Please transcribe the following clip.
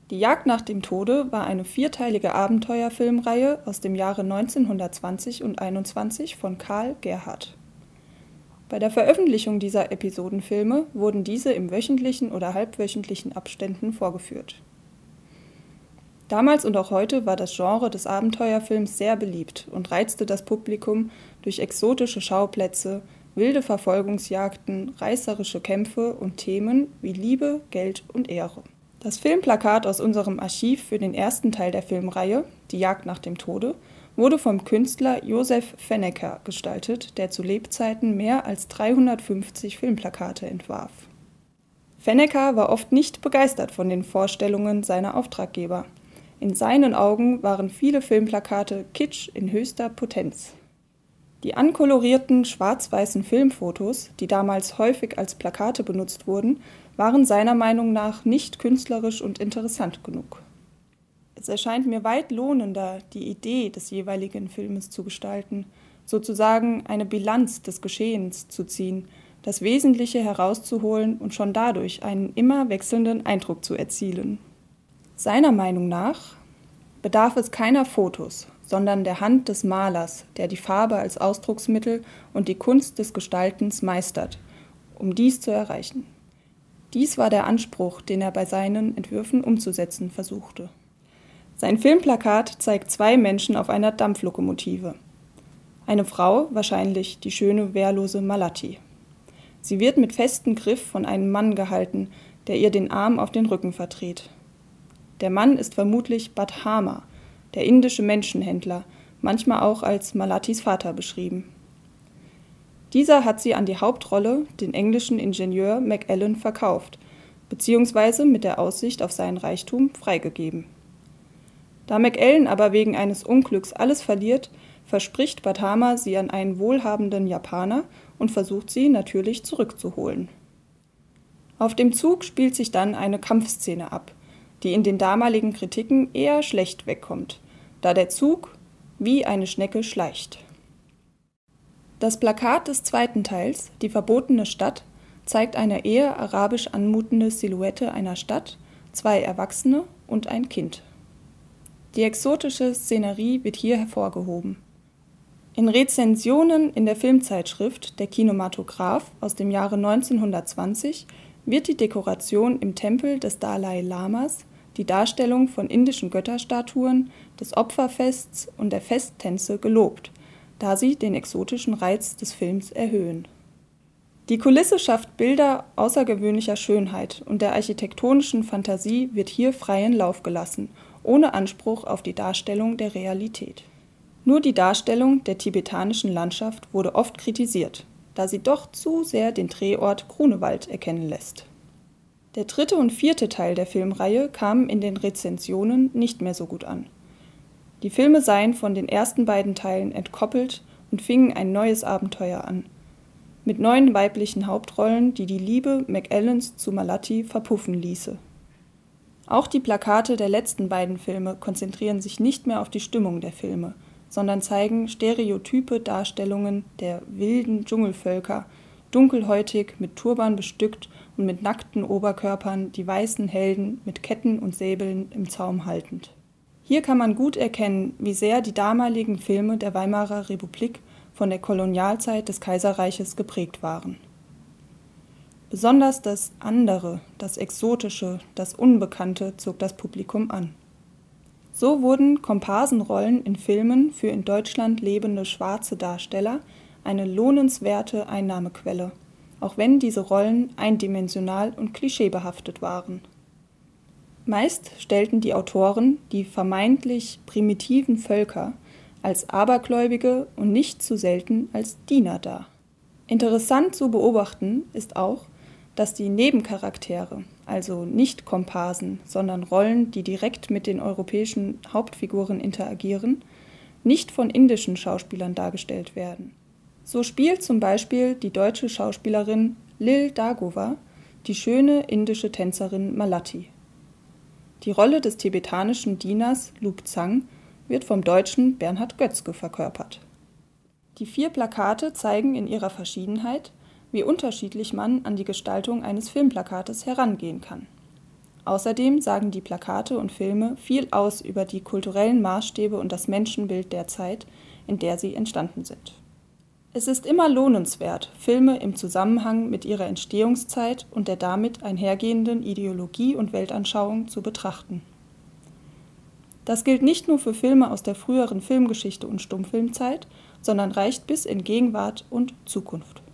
Die Jagd nach dem Tode war eine vierteilige Abenteuerfilmreihe aus dem Jahre 1920 und 21 von Karl Gerhardt. Bei der Veröffentlichung dieser Episodenfilme wurden diese im wöchentlichen oder halbwöchentlichen Abständen vorgeführt. Damals und auch heute war das Genre des Abenteuerfilms sehr beliebt und reizte das Publikum durch exotische Schauplätze, wilde Verfolgungsjagden, reißerische Kämpfe und Themen wie Liebe, Geld und Ehre. Das Filmplakat aus unserem Archiv für den ersten Teil der Filmreihe, Die Jagd nach dem Tode, wurde vom Künstler Josef Fennecker gestaltet, der zu Lebzeiten mehr als 350 Filmplakate entwarf. Fennecker war oft nicht begeistert von den Vorstellungen seiner Auftraggeber. In seinen Augen waren viele Filmplakate Kitsch in höchster Potenz. Die ankolorierten schwarz-weißen Filmfotos, die damals häufig als Plakate benutzt wurden, waren seiner Meinung nach nicht künstlerisch und interessant genug. Es erscheint mir weit lohnender, die Idee des jeweiligen Filmes zu gestalten, sozusagen eine Bilanz des Geschehens zu ziehen, das Wesentliche herauszuholen und schon dadurch einen immer wechselnden Eindruck zu erzielen. Seiner Meinung nach bedarf es keiner Fotos, sondern der Hand des Malers, der die Farbe als Ausdrucksmittel und die Kunst des Gestaltens meistert, um dies zu erreichen. Dies war der Anspruch, den er bei seinen Entwürfen umzusetzen versuchte. Sein Filmplakat zeigt zwei Menschen auf einer Dampflokomotive. Eine Frau, wahrscheinlich die schöne, wehrlose Malati. Sie wird mit festem Griff von einem Mann gehalten, der ihr den Arm auf den Rücken verdreht. Der Mann ist vermutlich Badhama, der indische Menschenhändler, manchmal auch als Malatis Vater beschrieben. Dieser hat sie an die Hauptrolle, den englischen Ingenieur McAllen, verkauft, beziehungsweise mit der Aussicht auf seinen Reichtum freigegeben. Da McAllen aber wegen eines Unglücks alles verliert, verspricht Badhama sie an einen wohlhabenden Japaner und versucht sie natürlich zurückzuholen. Auf dem Zug spielt sich dann eine Kampfszene ab, die in den damaligen Kritiken eher schlecht wegkommt, da der Zug wie eine Schnecke schleicht. Das Plakat des zweiten Teils, Die verbotene Stadt, zeigt eine eher arabisch anmutende Silhouette einer Stadt, zwei Erwachsene und ein Kind. Die exotische Szenerie wird hier hervorgehoben. In Rezensionen in der Filmzeitschrift Der Kinematograph aus dem Jahre 1920 wird die Dekoration im Tempel des Dalai Lamas, die Darstellung von indischen Götterstatuen, des Opferfests und der Festtänze gelobt, da sie den exotischen Reiz des Films erhöhen. Die Kulisse schafft Bilder außergewöhnlicher Schönheit und der architektonischen Fantasie wird hier freien Lauf gelassen, ohne Anspruch auf die Darstellung der Realität. Nur die Darstellung der tibetanischen Landschaft wurde oft kritisiert, da sie doch zu sehr den Drehort Grunewald erkennen lässt. Der dritte und vierte Teil der Filmreihe kamen in den Rezensionen nicht mehr so gut an. Die Filme seien von den ersten beiden Teilen entkoppelt und fingen ein neues Abenteuer an, mit neuen weiblichen Hauptrollen, die die Liebe McAllens zu Malati verpuffen ließe. Auch die Plakate der letzten beiden Filme konzentrieren sich nicht mehr auf die Stimmung der Filme, sondern zeigen stereotype Darstellungen der wilden Dschungelvölker, dunkelhäutig, mit Turban bestückt und mit nackten Oberkörpern, die weißen Helden mit Ketten und Säbeln im Zaum haltend. Hier kann man gut erkennen, wie sehr die damaligen Filme der Weimarer Republik von der Kolonialzeit des Kaiserreiches geprägt waren. Besonders das Andere, das Exotische, das Unbekannte zog das Publikum an. So wurden Komparsenrollen in Filmen für in Deutschland lebende schwarze Darsteller eine lohnenswerte Einnahmequelle, auch wenn diese Rollen eindimensional und klischeebehaftet waren. Meist stellten die Autoren die vermeintlich primitiven Völker als Abergläubige und nicht zu selten als Diener dar. Interessant zu beobachten ist auch, dass die Nebencharaktere, also nicht Komparsen, sondern Rollen, die direkt mit den europäischen Hauptfiguren interagieren, nicht von indischen Schauspielern dargestellt werden. So spielt zum Beispiel die deutsche Schauspielerin Lil Dagova die schöne indische Tänzerin Malati. Die Rolle des tibetanischen Dieners Luke Zhang wird vom deutschen Bernhard Götzke verkörpert. Die 4 Plakate zeigen in ihrer Verschiedenheit, wie unterschiedlich man an die Gestaltung eines Filmplakates herangehen kann. Außerdem sagen die Plakate und Filme viel aus über die kulturellen Maßstäbe und das Menschenbild der Zeit, in der sie entstanden sind. Es ist immer lohnenswert, Filme im Zusammenhang mit ihrer Entstehungszeit und der damit einhergehenden Ideologie und Weltanschauung zu betrachten. Das gilt nicht nur für Filme aus der früheren Filmgeschichte und Stummfilmzeit, sondern reicht bis in Gegenwart und Zukunft.